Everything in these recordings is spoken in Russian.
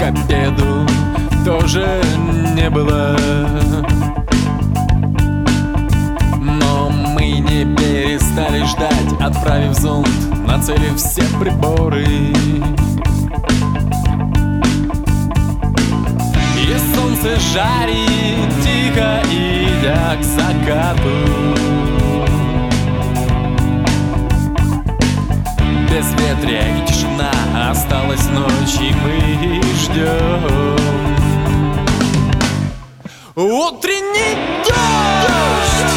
обеду тоже не было. Но мы не перестали ждать, отправив зонд, нацелив все приборы. И солнце жарит, тихо идя к закату. Безветрие и тишина, осталась ночь, и мы ждем утренний дождь.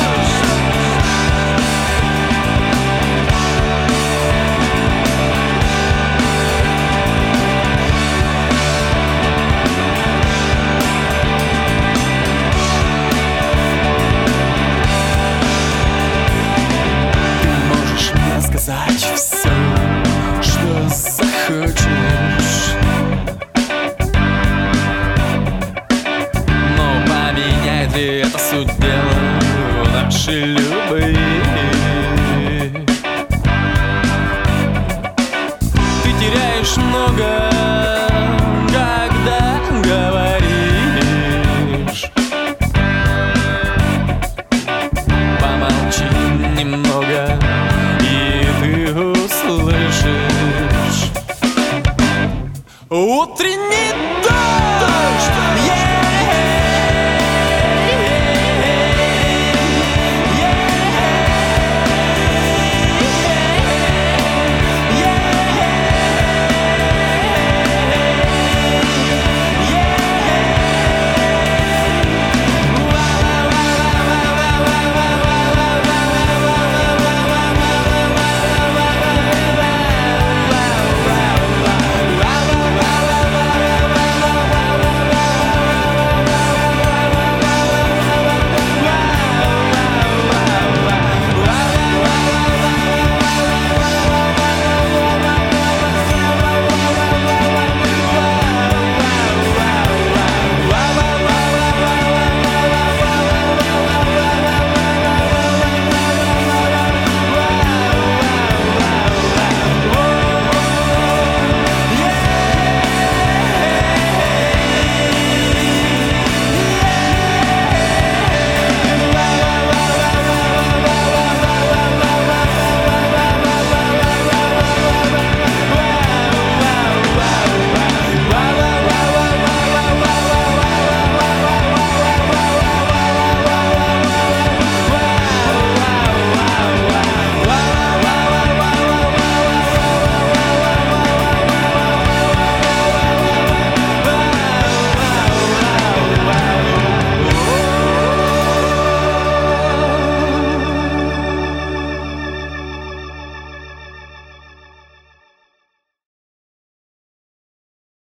Ты можешь мне сказать все, что захочешь, но поменяет ли это суть дела нашей любви? Ты теряешь много, когда говоришь. Помолчи немного, и ты услышишь утренний дождь.